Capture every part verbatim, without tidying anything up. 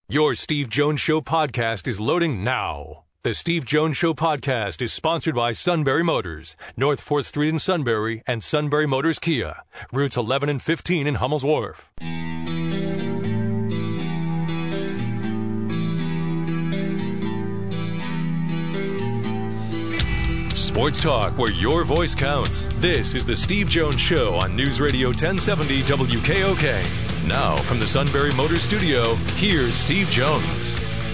Your Steve Jones Show podcast is loading now. The Steve Jones Show podcast is sponsored by Sunbury Motors, North fourth Street in Sunbury, and Sunbury Motors Kia, routes eleven and fifteen in Hummel's Wharf. Sports talk where your voice counts. This is the Steve Jones Show on News Radio ten seventy W K O K. Now, from the Sunbury Motors studio, here's Steve Jones.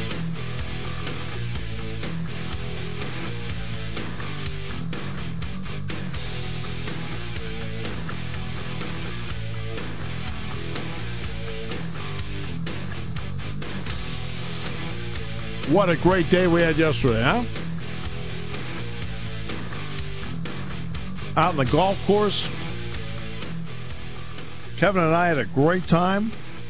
What a great day we had yesterday, huh? Out on the golf course. Kevin and I had a great time.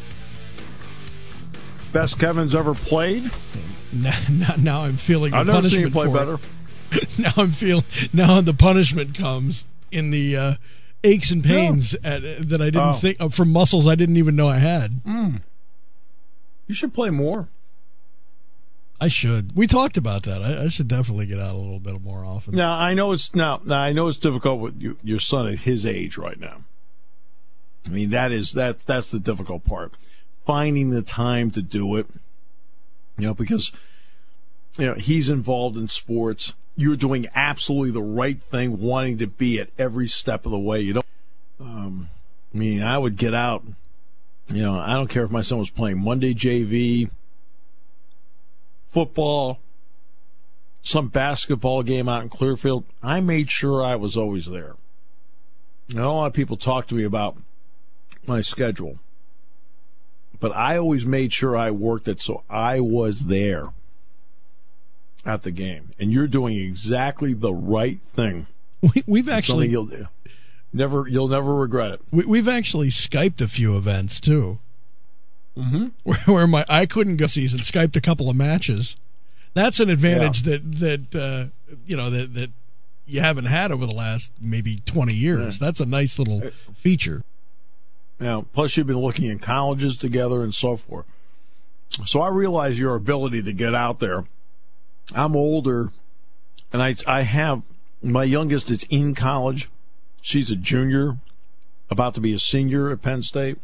Best Kevin's ever played. Now, now, now I'm feeling the I've never seen you punishment play for better. it. Now I'm feel now the punishment comes in the uh, aches and pains No. at, that I didn't Oh. think uh, from muscles I didn't even know I had. Mm. You should play more. I should. We talked about that. I, I should definitely get out a little bit more often. Now I know it's now. Now I know it's difficult with you, your son at his age right now. I mean that is that that's the difficult part, finding the time to do it. You know, because you know he's involved in sports. You're doing absolutely the right thing, wanting to be at every step of the way. You don't. Um, I mean, I would get out. You know, I don't care if my son was playing Monday J V, football, some basketball game out in Clearfield. I made sure I was always there. And a lot of people talk to me about my schedule, but I always made sure I worked it so I was there at the game. And you're doing exactly the right thing. We, we've It's actually something you'll never you'll never regret it. we, we've actually Skyped a few events too. Mm-hmm. Where, where my I couldn't go season Skyped a couple of matches. That's an advantage Yeah. that that uh, you know that that you haven't had over the last maybe twenty years. Yeah. That's a nice little feature. Now, plus you've been looking in colleges together and so forth. So I realize your ability to get out there. I'm older, and I I have my youngest is in college. She's a junior, about to be a senior at Penn State.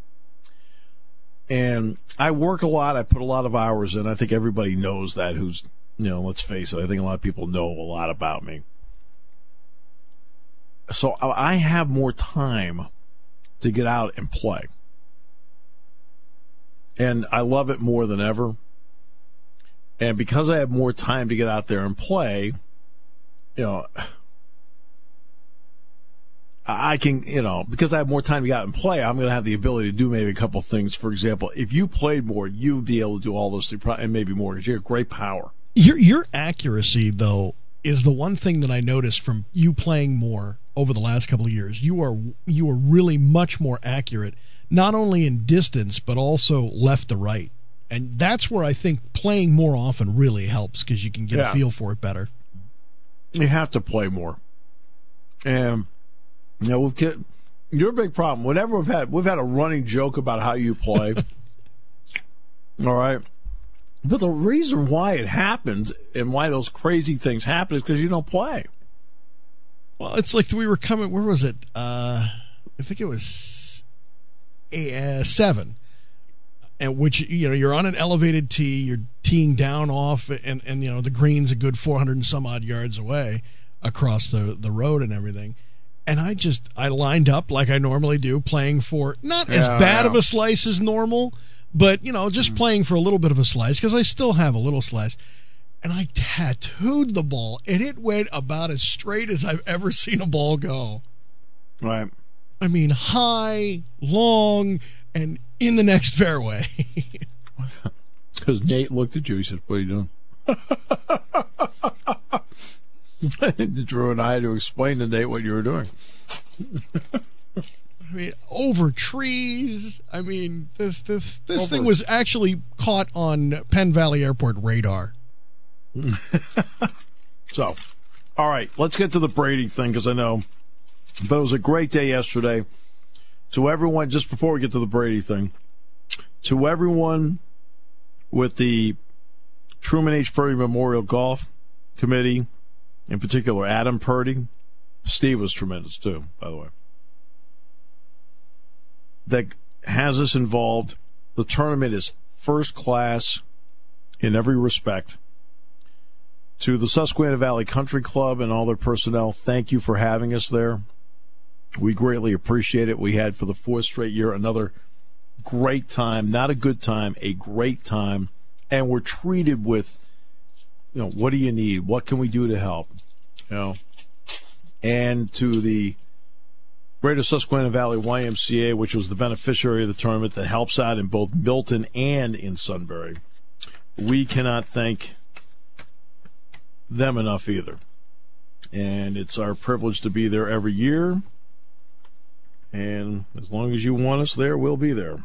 And I work a lot. I put a lot of hours in. I think everybody knows that who's, you know, let's face it. I think a lot of people know a lot about me. So I have more time to get out and play. And I love it more than ever. And because I have more time to get out there and play, you know, I can, you know, because I have more time to get out and play, I'm going to have the ability to do maybe a couple things. For example, if you played more, you'd be able to do all those things and maybe more because you have great power. Your your accuracy, though, is the one thing that I noticed from you playing more over the last couple of years. You are you are really much more accurate, not only in distance but also left to right, and that's where I think playing more often really helps because you can get Yeah. a feel for it better. You have to play more, and you know, we've get, you're a big problem. Whenever we've had we've had a running joke about how you play. All right. But the reason why it happens and why those crazy things happen is because you don't play. Well, it's like we were coming. Where was it? Uh, I think it was uh, seven, and which you know you're on an elevated tee. You're teeing down off, and and you know the green's a good four hundred and some odd yards away across the the road and everything. And I just I lined up like I normally do, playing for not as Yeah, bad yeah. of a slice as normal, but you know just playing for a little bit of a slice because I still have a little slice. And I tattooed the ball, and it went about as straight as I've ever seen a ball go. Right. I mean, high, long, and in the next fairway. Because Nate looked at you. He said, "What are you doing?" Drew and I had to explain to Nate what you were doing. I mean, over trees. I mean, this this this Over. thing was actually caught on Penn Valley Airport radar. So, all right, let's get to the Brady thing because I know, but it was a great day yesterday. To everyone, just before we get to the Brady thing, to everyone with the Truman H. Purdy Memorial Golf Committee, in particular Adam Purdy. Steve was tremendous too, by the way. That has us involved. The tournament is first class in every respect. To the Susquehanna Valley Country Club and all their personnel, thank you for having us there. We greatly appreciate it. We had for the fourth straight year another great time, not a good time, a great time. And we're treated with, you know, what do you need? What can we do to help? You know, and to the Greater Susquehanna Valley Y M C A, which was the beneficiary of the tournament that helps out in both Milton and in Sunbury. We cannot thank them enough either. And it's our privilege to be there every year. And as long as you want us there, we'll be there.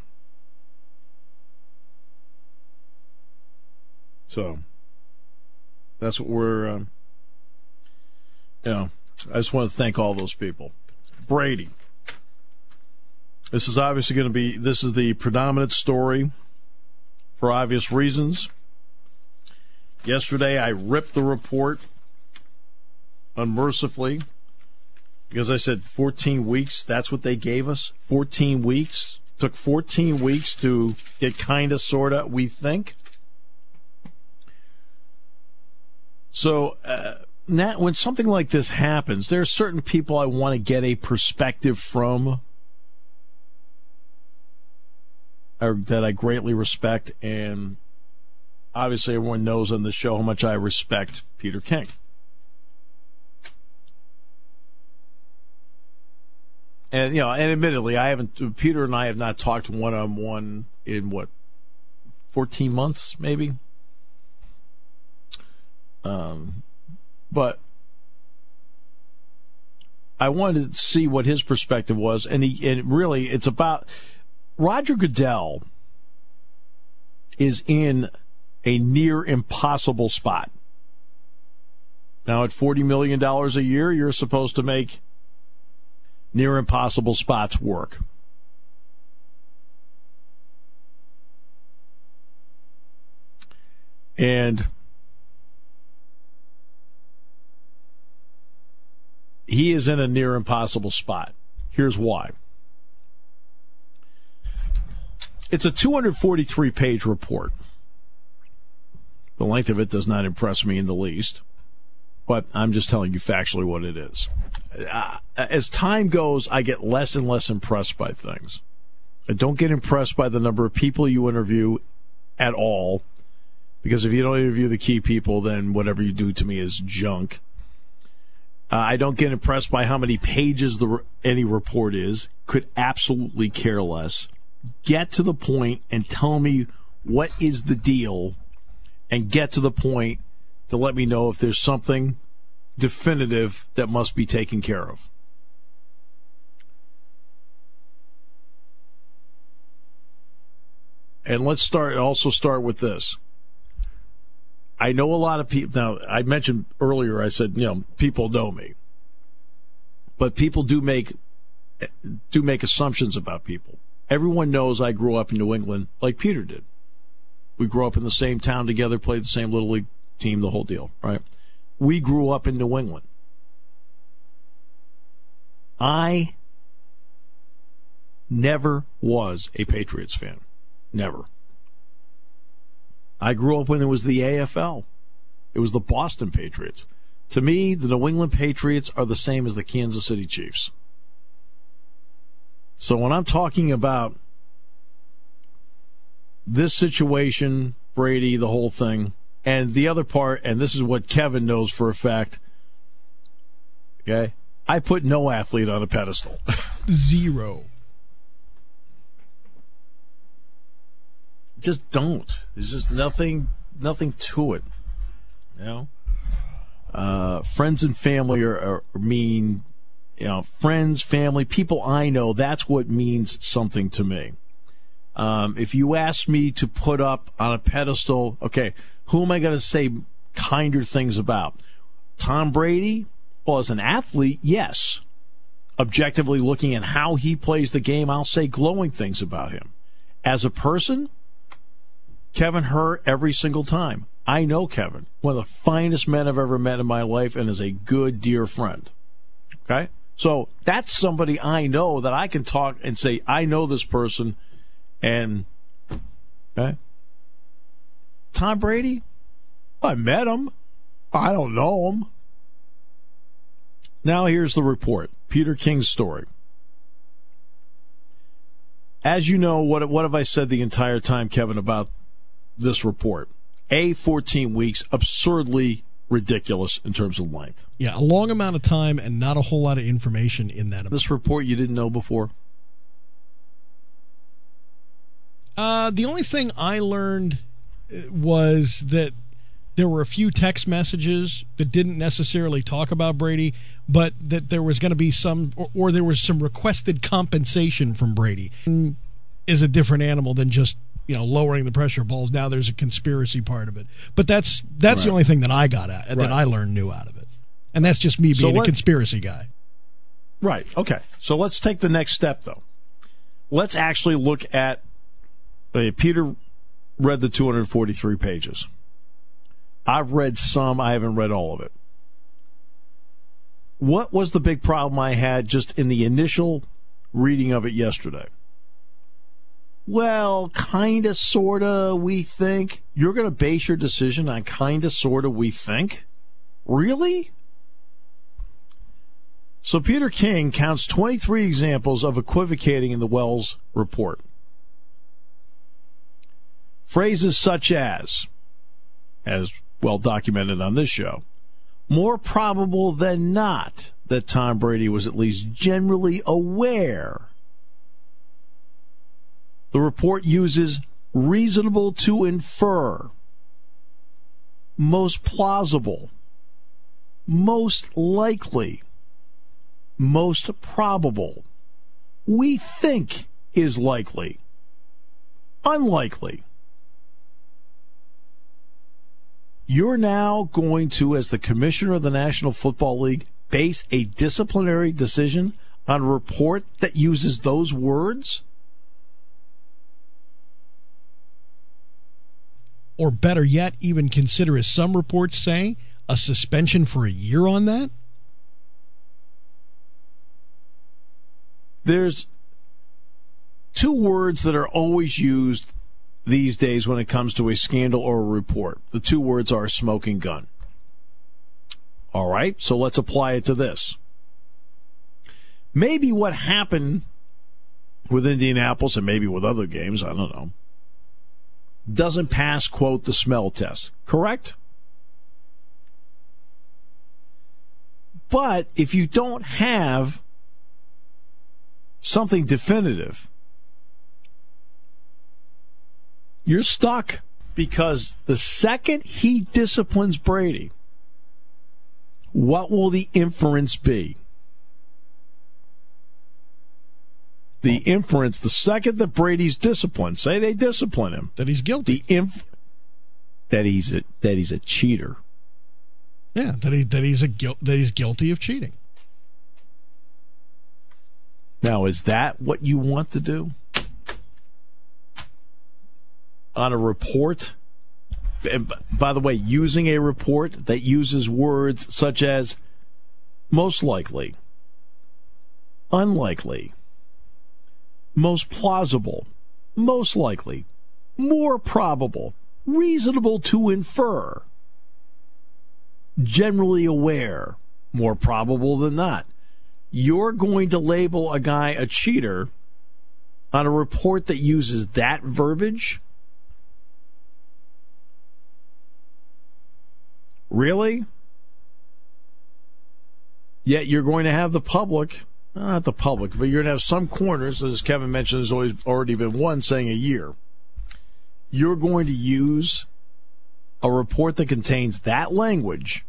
So that's what we're, um, you know, I just want to thank all those people. Brady. This is obviously going to be, this is the predominant story for obvious reasons. Yesterday I ripped the report unmercifully because I said fourteen weeks, that's what they gave us. fourteen weeks. Took fourteen weeks to get kind of, sort of, we think. So, uh, Nat, when something like this happens, there are certain people I want to get a perspective from or that I greatly respect, and obviously everyone knows on the show how much I respect Peter King. And, you know, and admittedly, I haven't, Peter and I have not talked one-on-one in, what, fourteen months, maybe? Um... But I wanted to see what his perspective was, and he and really it's about Roger Goodell is in a near impossible spot. Now at forty million dollars a year, you're supposed to make near impossible spots work. And he is in a near impossible spot. Here's why. It's a two hundred forty-three page report. The length of it does not impress me in the least, but I'm just telling you factually what it is. Uh, as time goes, I get less and less impressed by things. I don't get impressed by the number of people you interview at all, because if you don't interview the key people, then whatever you do to me is junk. Uh, I don't get impressed by how many pages the any report is. Could absolutely care less. Get to the point and tell me what is the deal, and get to the point to let me know if there's something definitive that must be taken care of. And let's start. Also start with this. I know a lot of people. Now, I mentioned earlier, I said, you know, people know me. But people do make do make assumptions about people. Everyone knows I grew up in New England like Peter did. We grew up in the same town together, played the same Little League team, the whole deal, right? We grew up in New England. I never was a Patriots fan. Never. I grew up when it was the A F L. It was the Boston Patriots. To me, the New England Patriots are the same as the Kansas City Chiefs. So when I'm talking about this situation, Brady, the whole thing, and the other part, and this is what Kevin knows for a fact, okay, I put no athlete on a pedestal. Zero. Just don't. There's just nothing, nothing to it. You know, uh, friends and family are, are mean. You know, friends, family, people I know. That's what means something to me. Um, if you ask me to put up on a pedestal, okay, who am I going to say kinder things about? Tom Brady? Well, as an athlete, yes. Objectively looking at how he plays the game, I'll say glowing things about him. As a person, Kevin hurt every single time. I know Kevin, one of the finest men I've ever met in my life, and is a good, dear friend. Okay? So that's somebody I know that I can talk and say, I know this person, and, okay? Tom Brady? I met him. I don't know him. Now here's the report. Peter King's story. As you know, what what have I said the entire time, Kevin, about this report? A, fourteen weeks, absurdly ridiculous in terms of length. Yeah, a long amount of time and not a whole lot of information in that. This report you didn't know before? Uh, the only thing I learned was that there were a few text messages that didn't necessarily talk about Brady, but that there was going to be some, or, or there was some requested compensation from Brady. Is a different animal than just, you know, lowering the pressure balls. Now there's a conspiracy part of it, but that's that's right. The only thing that I got at, that right. I learned new out of it, and that's just me being so what, a conspiracy guy. Right. Okay. So let's take the next step, though. Let's actually look at. Uh, Peter read the two hundred forty-three pages. I've read some. I haven't read all of it. What was the big problem I had just in the initial reading of it yesterday? Well, kind of, sort of, we think. You're going to base your decision on kind of, sort of, we think? Really? So Peter King counts twenty-three examples of equivocating in the Wells report. Phrases such as, as well documented on this show, more probable than not that Tom Brady was at least generally aware. The report uses reasonable to infer, most plausible, most likely, most probable, we think is likely, unlikely. You're now going to, as the commissioner of the National Football League, base a disciplinary decision on a report that uses those words? Or better yet, even consider, as some reports say, a suspension for a year on that? There's two words that are always used these days when it comes to a scandal or a report. The two words are smoking gun. All right, so let's apply it to this. Maybe what happened with Indianapolis, and maybe with other games, I don't know, doesn't pass, quote, the smell test. Correct? But if you don't have something definitive, you're stuck, because the second he disciplines Brady, what will the inference be? The inference, the second that Brady's disciplined, say they discipline him, that he's guilty. The inf- that he's a, that he's a cheater. Yeah, that he that he's a guilt that he's guilty of cheating. Now, is that what you want to do? On a report? And by the way, using a report that uses words such as most likely, unlikely, most plausible, most likely, more probable, reasonable to infer, generally aware, more probable than not. You're going to label a guy a cheater on a report that uses that verbiage? Really? Yet you're going to have the public, not the public, but you're going to have some corners, as Kevin mentioned, there's always already been one saying a year. You're going to use a report that contains that language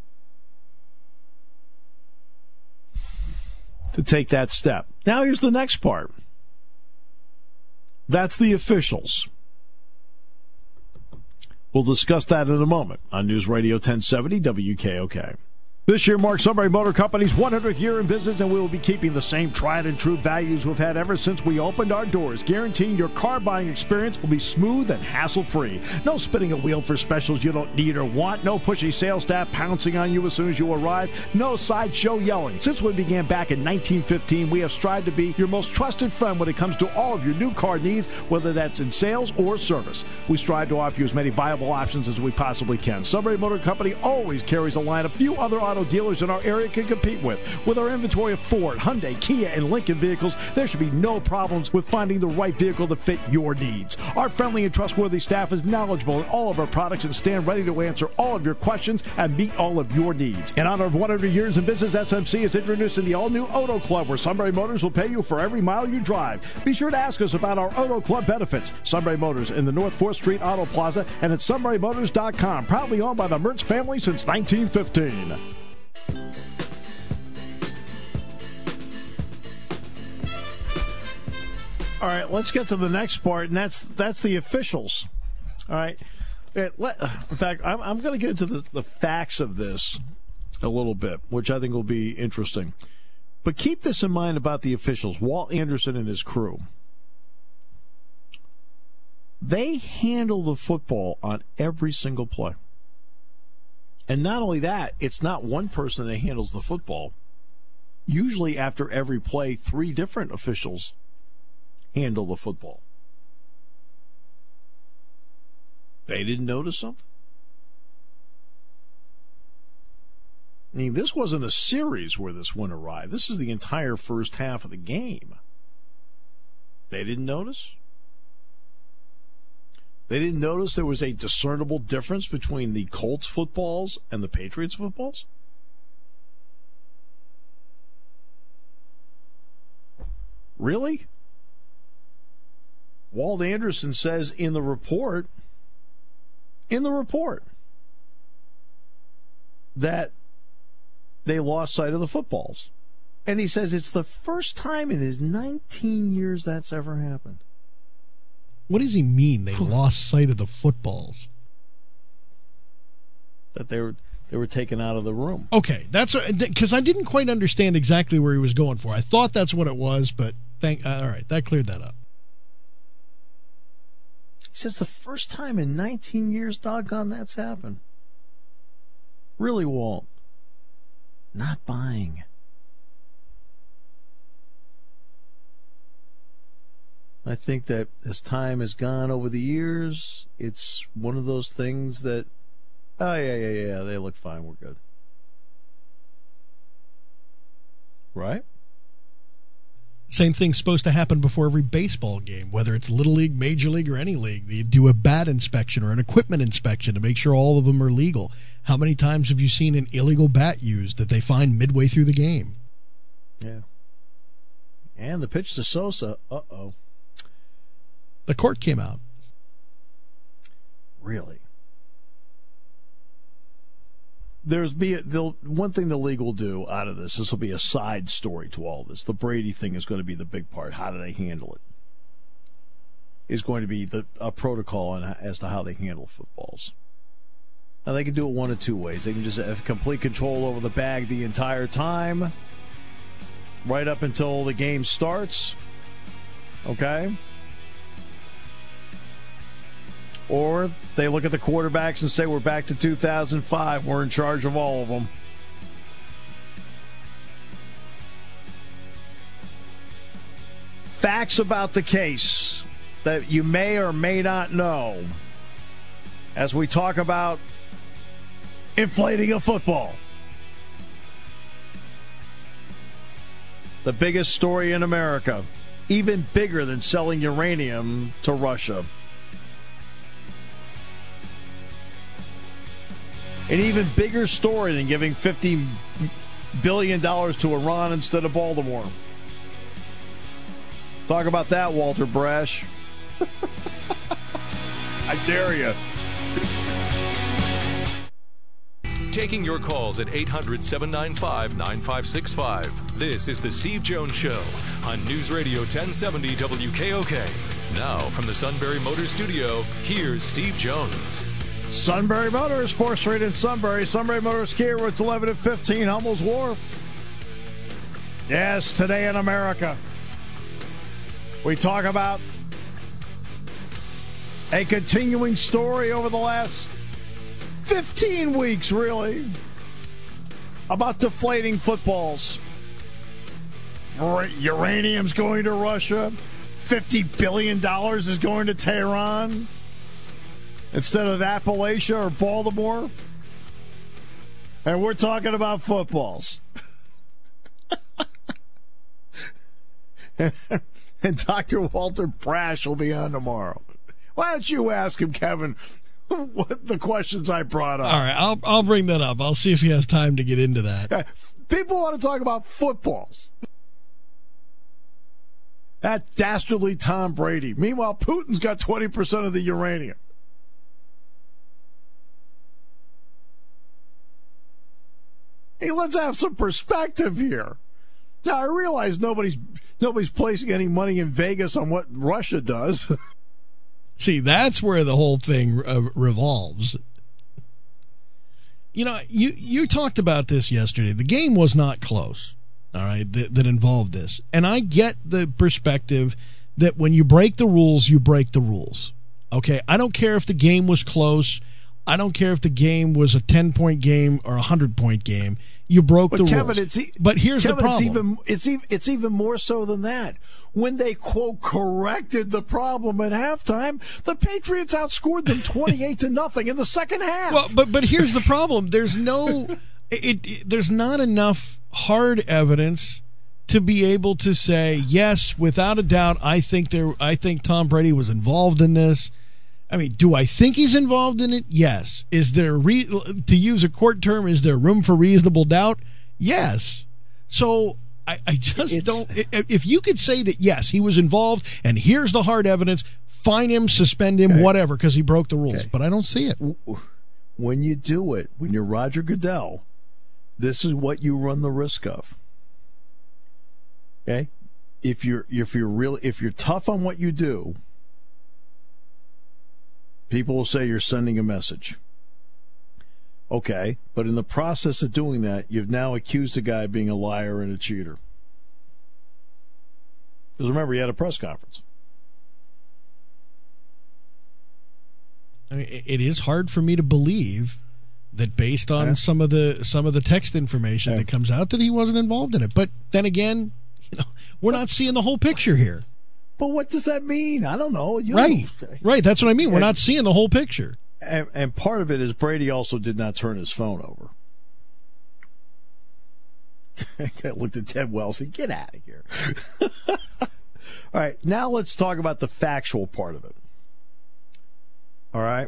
to take that step. Now here's the next part. That's the officials. We'll discuss that in a moment on News Radio ten seventy W K O K. This year marks Sunbury Motor Company's one hundredth year in business, and we will be keeping the same tried and true values we've had ever since we opened our doors, guaranteeing your car buying experience will be smooth and hassle-free. No spinning a wheel for specials you don't need or want. No pushy sales staff pouncing on you as soon as you arrive. No sideshow yelling. Since we began back in nineteen fifteen, we have strived to be your most trusted friend when it comes to all of your new car needs, whether that's in sales or service. We strive to offer you as many viable options as we possibly can. Sunbury Motor Company always carries a line of few other auto dealers in our area can compete with. With our inventory of Ford, Hyundai, Kia, and Lincoln vehicles, there should be no problems with finding the right vehicle to fit your needs. Our friendly and trustworthy staff is knowledgeable in all of our products and stand ready to answer all of your questions and meet all of your needs. In honor of one hundred years in business, S M C is introducing the all-new Auto Club, where Sunbury Motors will pay you for every mile you drive. Be sure to ask us about our Auto Club benefits. Sunbury Motors in the North fourth Street Auto Plaza and at sunbury motors dot com. Proudly owned by the Mertz family since nineteen fifteen. All right, let's get to the next part, and that's that's the officials. All right. It, let, in fact, I'm, I'm going to get into the, the facts of this a little bit, which I think will be interesting. But keep this in mind about the officials, Walt Anderson and his crew. They handle the football on every single play. And not only that, it's not one person that handles the football. Usually after every play, three different officials handle the football. They didn't notice something? I mean, this wasn't a series where this one arrived. This is the entire first half of the game. They didn't notice? They didn't notice there was a discernible difference between the Colts footballs and the Patriots footballs? Really? Walt Anderson says in the report, in the report, that they lost sight of the footballs. And he says it's the first time in his nineteen years that's ever happened. What does he mean they lost sight of the footballs? That they were they were taken out of the room. Okay, that's because I didn't quite understand exactly where he was going for. I thought that's what it was, but thank uh, all right, that cleared that up. He says the first time in nineteen years, doggone, that's happened. Really, Walt? Not buying. I think that as time has gone over the years, it's one of those things that, oh, yeah, yeah, yeah, they look fine, we're good. Right? Same thing's supposed to happen before every baseball game, whether it's Little League, Major League, or any league. You do a bat inspection or an equipment inspection to make sure all of them are legal. How many times have you seen an illegal bat used that they find midway through the game? Yeah. And the pitch to Sosa, uh-oh. The court came out. Really? There's be a, one thing the league will do out of this. This will be a side story to all this. The Brady thing is going to be the big part. How do they handle it? Is going to be the a protocol on, as to how they handle footballs. Now they can do it one of two ways. They can just have complete control over the bag the entire time, right up until the game starts. Okay. Or they look at the quarterbacks and say, we're back to two thousand five. We're in charge of all of them. Facts about the case that you may or may not know as we talk about inflating a football. The biggest story in America, even bigger than selling uranium to Russia. An even bigger story than giving fifty billion dollars to Iran instead of Baltimore. Talk about that, Walter Brash. I dare you. Taking your calls at eight hundred, seven nine five, nine five six five. This is The Steve Jones Show on News Radio ten seventy W K O K. Now, from the Sunbury Motors Studio, here's Steve Jones. Sunbury Motors, fourth Street in Sunbury. Sunbury Motors Kia, routes eleven and fifteen, Hummel's Wharf. Yes, today in America, we talk about a continuing story over the last fifteen weeks, really, about deflating footballs. Uranium's going to Russia. fifty billion dollars is going to Tehran instead of Appalachia or Baltimore. And we're talking about footballs. and, and Doctor Walter Brash will be on tomorrow. Why don't you ask him, Kevin, what the questions I brought up? All right, I'll I'll bring that up. I'll see if he has time to get into that. People want to talk about footballs. That dastardly Tom Brady. Meanwhile, Putin's got twenty percent of the uranium. Hey, let's have some perspective here. Now, I realize nobody's nobody's placing any money in Vegas on what Russia does. See, that's where the whole thing uh, revolves. You know, you, you talked about this yesterday. The game was not close, all right, that, that involved this. And I get the perspective that when you break the rules, you break the rules. Okay, I don't care if the game was close. I don't care if the game was a ten-point game or a hundred-point game. You broke but the Kevin, rules. It's e- but here's Kevin, the problem. It's even, it's, even, it's even more so than that. When they, quote, corrected the problem at halftime, the Patriots outscored them twenty-eight to nothing in the second half. Well, but but here's the problem. There's no, it, it there's not enough hard evidence to be able to say yes, without a doubt. I think there. I think Tom Brady was involved in this. I mean, do I think he's involved in it? Yes. Is there, re- to use a court term, is there room for reasonable doubt? Yes. So I, I just it's, don't. If you could say that, yes, he was involved, and here's the hard evidence, fine him, suspend him, okay. whatever, because he broke the rules. Okay. But I don't see it. When you do it, when you're Roger Goodell, this is what you run the risk of. Okay? If you're if you're real if you're tough on what you do, people will say you're sending a message. Okay, but in the process of doing that, you've now accused a guy of being a liar and a cheater. Because remember, he had a press conference. I mean, it is hard for me to believe that based on yeah. some of the some of the text information yeah. that comes out that he wasn't involved in it. But then again, you know, we're not seeing the whole picture here. But what does that mean? I don't know. You right, know. right. That's what I mean. We're and, not seeing the whole picture. And, and part of it is Brady also did not turn his phone over. I looked at Ted Wells and get out of here. All right, now let's talk about the factual part of it. All right.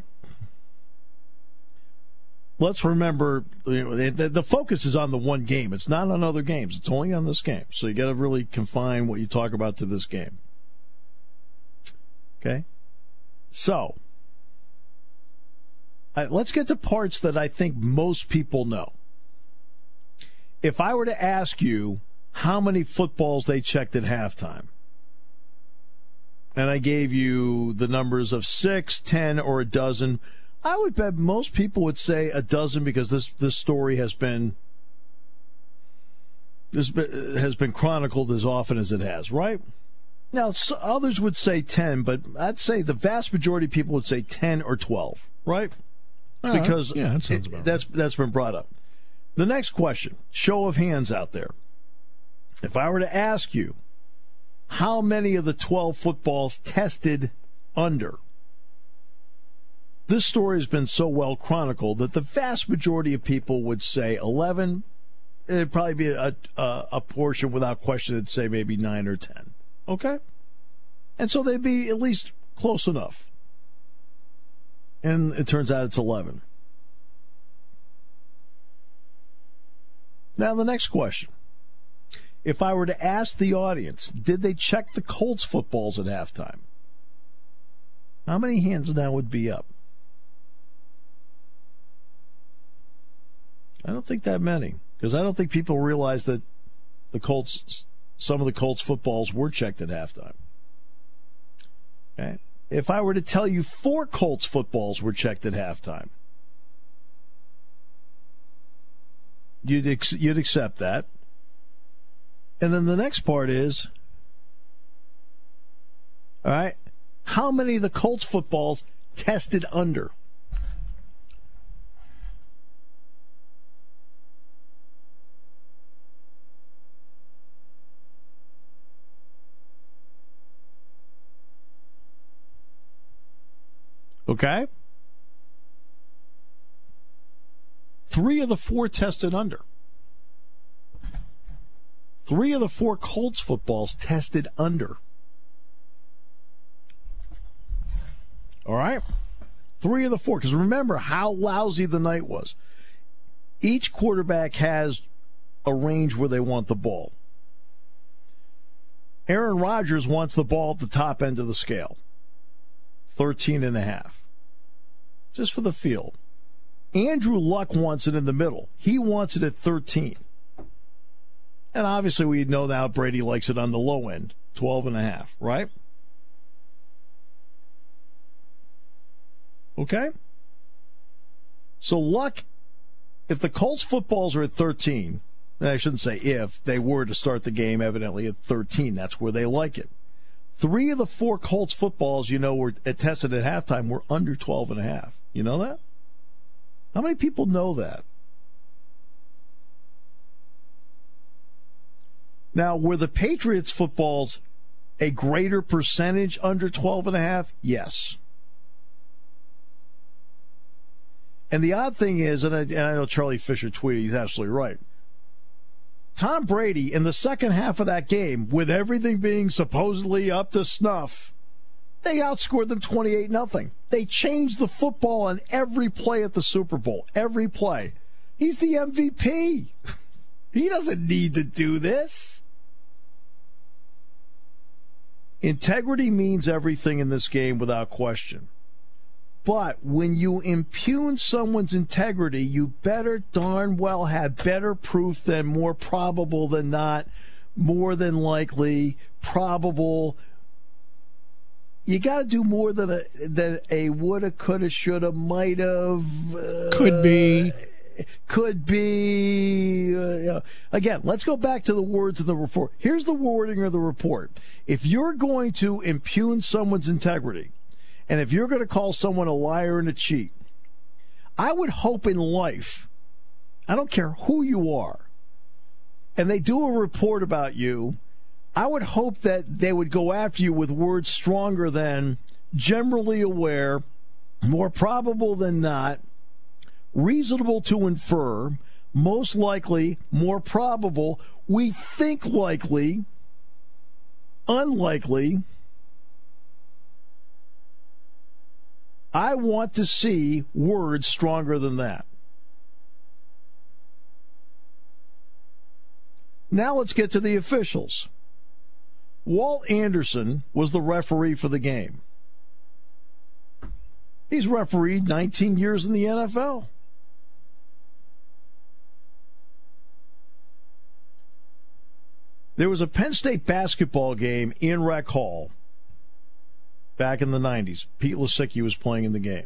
Let's remember, you know, the, the focus is on the one game. It's not on other games. It's only on this game. So you got to really confine what you talk about to this game. Okay? So, right, let's get to parts that I think most people know. If I were to ask you how many footballs they checked at halftime, and I gave you the numbers of six, ten, or a dozen, I would bet most people would say a dozen because this, this story has been this has been chronicled as often as it has, right? Now, so others would say ten, but I'd say the vast majority of people would say ten or twelve, right? Uh, because yeah, that sounds about it, that's right. that's been brought up. The next question, show of hands out there. If I were to ask you how many of the twelve footballs tested under, this story has been so well chronicled that the vast majority of people would say eleven. It'd probably be a, a, a portion without question that'd say maybe nine or ten. Okay? And so they'd be at least close enough. And it turns out it's eleven. Now, the next question. If I were to ask the audience, did they check the Colts footballs at halftime? How many hands now would be up? I don't think that many, because I don't think people realize that the Colts, some of the Colts footballs were checked at halftime. Okay. if I were to tell you four Colts footballs were checked at halftime, you'd ex- you'd accept that. And then the next part is, all right, how many of the Colts footballs tested under? Okay? Three of the four tested under. Three of the four Colts footballs tested under. All right? Three of the four. Because remember how lousy the night was. Each quarterback has a range where they want the ball. Aaron Rodgers wants the ball at the top end of the scale. thirteen and a half. Just for the field. Andrew Luck wants it in the middle. He wants it at thirteen. And obviously we know now Brady likes it on the low end, twelve and a half, right? Okay? So Luck, if the Colts footballs are at thirteen, I shouldn't say if, they were to start the game evidently at thirteen. That's where they like it. Three of the four Colts footballs, you know, were tested at halftime were under twelve and a half. You know that? How many people know that? Now, were the Patriots footballs a greater percentage under twelve and a half? Yes. And the odd thing is, and I, and I know Charlie Fisher tweeted, he's absolutely right. Tom Brady, in the second half of that game, with everything being supposedly up to snuff, they outscored them twenty-eight nothing. They changed the football on every play at the Super Bowl. Every play. He's the M V P. He doesn't need to do this. Integrity means everything in this game without question. But when you impugn someone's integrity, you better darn well have better proof than more probable than not, more than likely, probable. You got to do more than a than a woulda, coulda, shoulda, might have. Uh, Could be. Could be. Uh, you know. Again, let's go back to the words of the report. Here's the wording of the report. If you're going to impugn someone's integrity, and if you're going to call someone a liar and a cheat, I would hope in life, I don't care who you are, and they do a report about you, I would hope that they would go after you with words stronger than generally aware, more probable than not, reasonable to infer, most likely, more probable, we think likely, unlikely. I want to see words stronger than that. Now let's get to the officials. Walt Anderson was the referee for the game. He's refereed nineteen years in the N F L. There was a Penn State basketball game in Rec Hall back in the nineties. Pete Lasicki was playing in the game.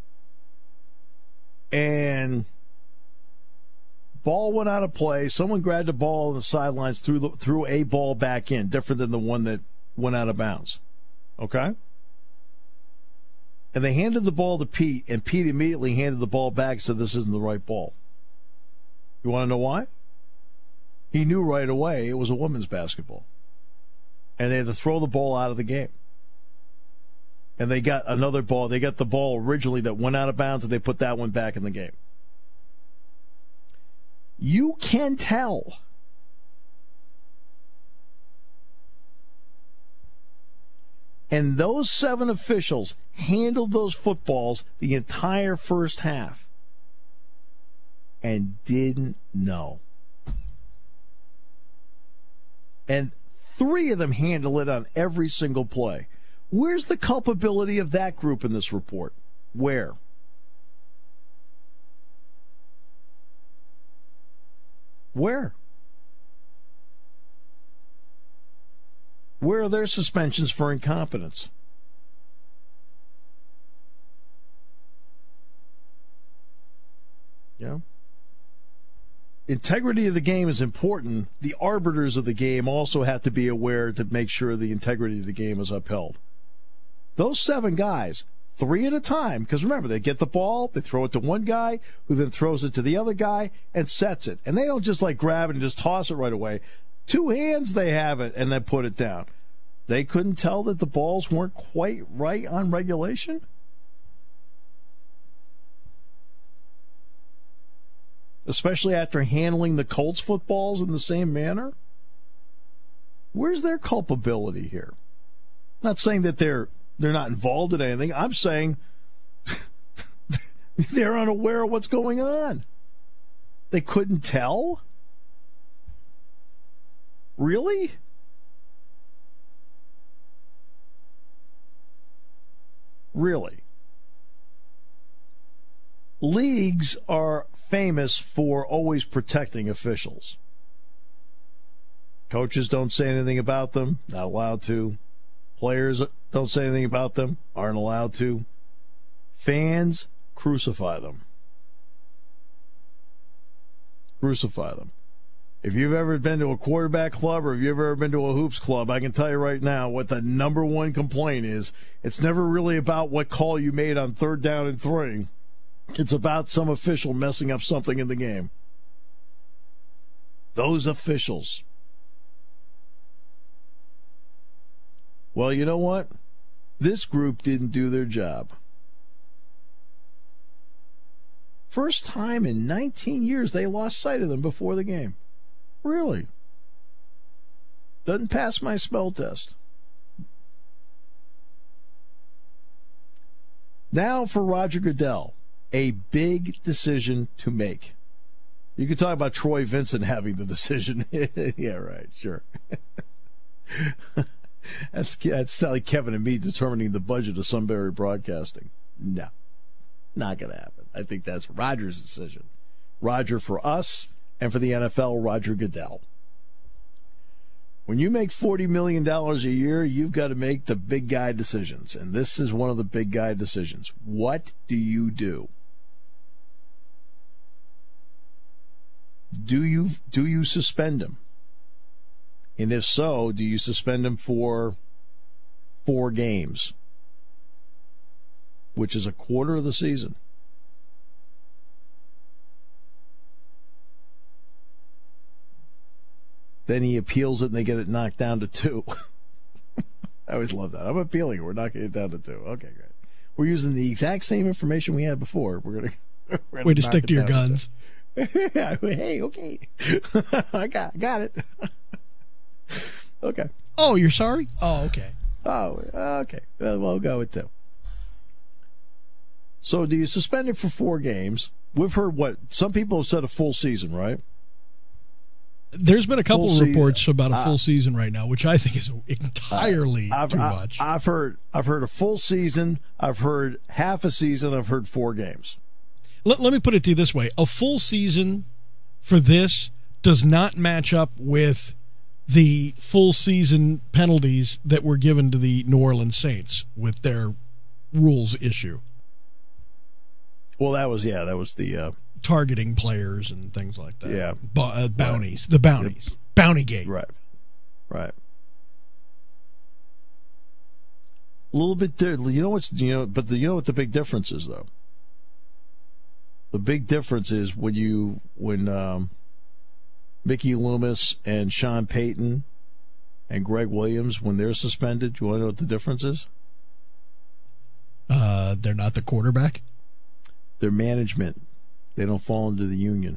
And ball went out of play. Someone grabbed the ball on the sidelines, threw, the, threw a ball back in, different than the one that went out of bounds. Okay? And they handed the ball to Pete, and Pete immediately handed the ball back and said, this isn't the right ball. You want to know why? He knew right away it was a women's basketball. And they had to throw the ball out of the game. And they got another ball. They got the ball originally that went out of bounds, and they put that one back in the game. You can tell. And those seven officials handled those footballs the entire first half and didn't know. And three of them handle it on every single play. Where's the culpability of that group in this report? Where? Where? Where are their suspensions for incompetence? You know? Integrity of the game is important. The arbiters of the game also have to be aware to make sure the integrity of the game is upheld. Those seven guys, three at a time, because remember, they get the ball, they throw it to one guy, who then throws it to the other guy and sets it. And they don't just like grab it and just toss it right away. Two hands they have it and then put it down. They couldn't tell that the balls weren't quite right on regulation? Especially after handling the Colts footballs in the same manner? Where's their culpability here? Not saying that they're they're not involved in anything. I'm saying they're unaware of what's going on. They couldn't tell? Really? Really? Leagues are famous for always protecting officials. Coaches don't say anything about them, not allowed to. Players don't say anything about them, aren't allowed to. Fans crucify them. Crucify them. If you've ever been to a quarterback club or if you've ever been to a hoops club, I can tell you right now what the number one complaint is. It's never really about what call you made on third down and three. It's about some official messing up something in the game. Those officials. Well, you know what? This group didn't do their job. First time in nineteen years they lost sight of them before the game. Really? Doesn't pass my smell test. Now for Roger Goodell. A big decision to make. You could talk about Troy Vincent having the decision. Yeah, right, sure. that's that's like Kevin and me determining the budget of Sunbury Broadcasting. No, not going to happen. I think that's Roger's decision. Roger for us, and for the N F L, Roger Goodell. When you make forty million dollars a year, you've got to make the big guy decisions, and this is one of the big guy decisions. What do you do? Do you do you suspend him? And if so, do you suspend him for four games, which is a quarter of the season? Then he appeals it and they get it knocked down to two. I always love that. I'm appealing it. We're knocking it down to two. Okay, great. We're using the exact same information we had before. We're going to way to stick to your guns. Hey, okay. I got got it. Okay. Oh, you're sorry? Oh, okay. Oh, okay. Well, we'll go with two. So do you suspend it for four games? We've heard what? Some people have said a full season, right? There's been a couple full of reports season. about a full uh, season right now, which I think is entirely I've, too I've, much. I've heard I've heard a full season. I've heard half a season. I've heard four games. Let, let me put it to you this way. A full season for this does not match up with the full season penalties that were given to the New Orleans Saints with their rules issue. Well, that was, yeah, that was the... Uh, targeting players and things like that. Yeah. Bo- uh, bounties. Right. The bounties. Yep. Bounty gate. Right. Right. A little bit there. You know what's, you know, but the, you know what the big difference is, though? The big difference is when you, when um, Mickey Loomis and Sean Payton and Greg Williams, when they're suspended, you want to know what the difference is? Uh, they're not the quarterback? Their management. They don't fall into the union.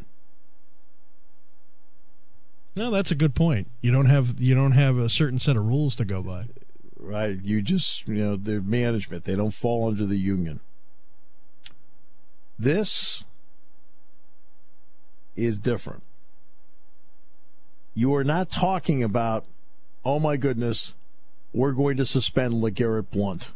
No, that's a good point. You don't have you don't have a certain set of rules to go by. Right. You just, you know, their management. They don't fall under the union. This is different. You are not talking about, oh my goodness, we're going to suspend LeGarrette Blount.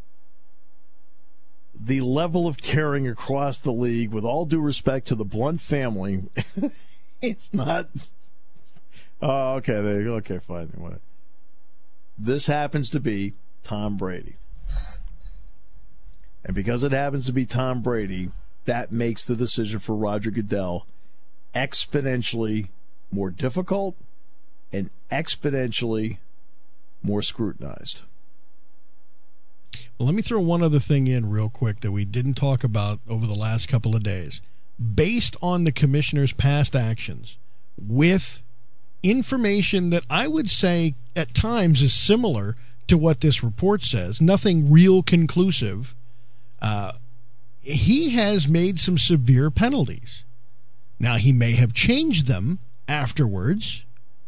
The level of caring across the league, with all due respect to the Blount family, it's not. Oh, okay, there you go. Okay, fine. This happens to be Tom Brady. And because it happens to be Tom Brady, that makes the decision for Roger Goodell exponentially more difficult and exponentially more scrutinized. Well, let me throw one other thing in real quick that we didn't talk about over the last couple of days. Based on the commissioner's past actions, with information that I would say at times is similar to what this report says, nothing real conclusive, uh, he has made some severe penalties. Now, he may have changed them afterwards.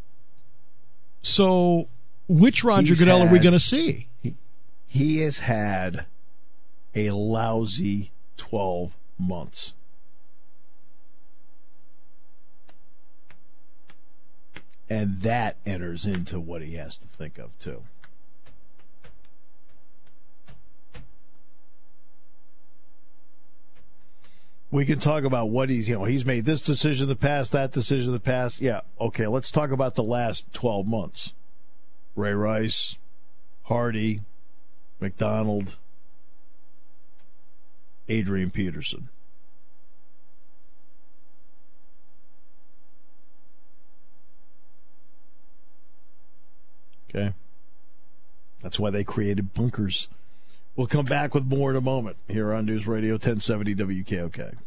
So, which Roger He's Goodell had, are we going to see? He, he has had a lousy twelve months. And that enters into what he has to think of, too. We can talk about what he's, you know, he's made this decision in the past, that decision in the past. Yeah, okay, let's talk about the last twelve months. Ray Rice, Hardy, McDonald, Adrian Peterson. Okay. That's why they created bunkers. We'll come back with more in a moment here on News Radio ten seventy W K O K.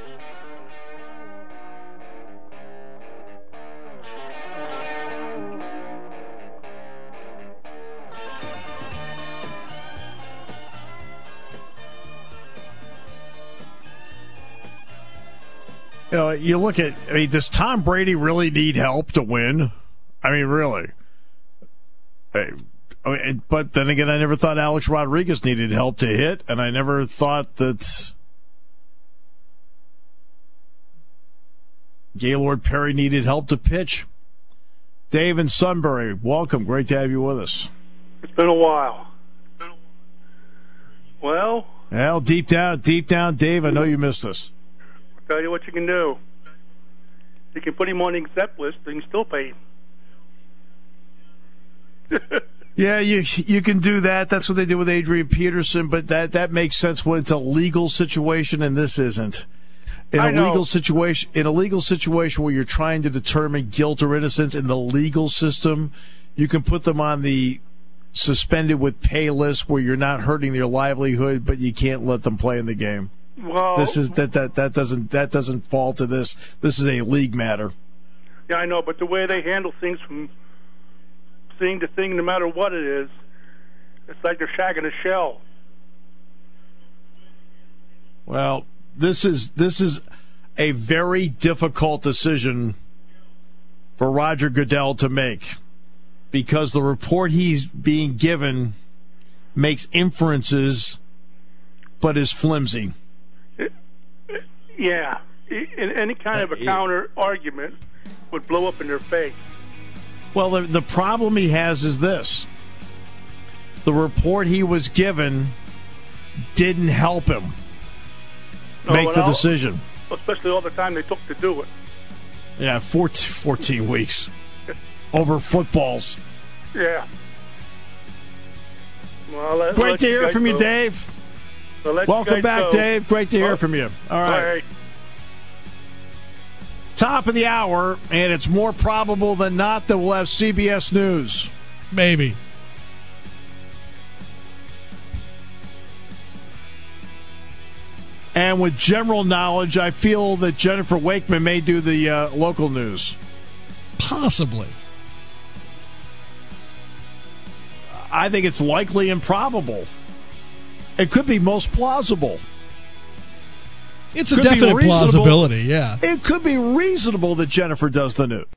You know, you look at, I mean, does Tom Brady really need help to win? I mean, really? Hey, I mean, but then again, I never thought Alex Rodriguez needed help to hit, and I never thought that Gaylord Perry needed help to pitch. Dave in Sunbury, welcome. Great to have you with us. It's been a while. Well, well, deep down, deep down, Dave, I know you missed us. I'll tell you what you can do. You can put him on the exempt list, but you can still pay him. Yeah, you you can do that. That's what they did with Adrian Peterson, but that, that makes sense when it's a legal situation, and this isn't. In I a know. legal situation, in a legal situation where you're trying to determine guilt or innocence in the legal system, you can put them on the suspended with pay list where you're not hurting their livelihood, but you can't let them play in the game. Well, This is that that that doesn't that doesn't fall to this. This is a league matter. yeah, I know, but the way they handle things from thing to thing, no matter what it is, it's like they're shagging a shell. Well, this is this is a very difficult decision for Roger Goodell to make because the report he's being given makes inferences but is flimsy. It, it, yeah, in any kind of a Uh, it- counter argument would blow up in their face. Well, the, the problem he has is this. The report he was given didn't help him No, make and the all- decision. Especially all the time they took to do it. Yeah, fourteen, fourteen weeks over footballs. Yeah. Well, I'll let- Great let to hear guys from you, go. Dave. I'll let you Welcome guys back, go. Dave. Great to hear Oh, from you. All All right. right. Top of the hour, and it's more probable than not that we'll have C B S News. Maybe. And with general knowledge, I feel that Jennifer Wakeman may do the uh, local news. Possibly. I think it's likely and probable. It could be most plausible. It's a Could be definite reasonable. plausibility, yeah. It could be reasonable that Jennifer does the news.